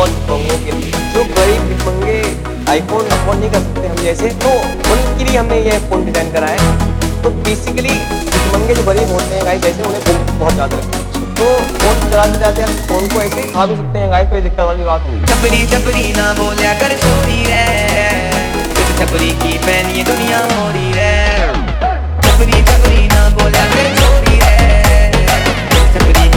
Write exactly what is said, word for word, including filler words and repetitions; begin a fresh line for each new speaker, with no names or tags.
बहुत भिखमंगों के लिए। जो गरीब भिखमंगे आईफोन अफोर्ड नहीं कर सकते हम जैसे, तो उनके लिए हमने ये फ़ोन डिज़ाइन करा है। तो बेसिकली भिखमंगे जो गरीब होते हैं गाइस, जैसे उन्हें भूख बहुत ज़्यादा लगती है, तो फ़ोन चलाते जाते हम फ़ोन को ऐसे ही खा भी सकते हैं गाइस, कोई दिक्कत वाली बात नहीं।
छपरी छपरी ना बोलिया कर छोरी रे, इस छपरी की पहन ये दुनिया हो रही रे। छपरी छपरी ना बोलिया कर छोरी रे, छपरी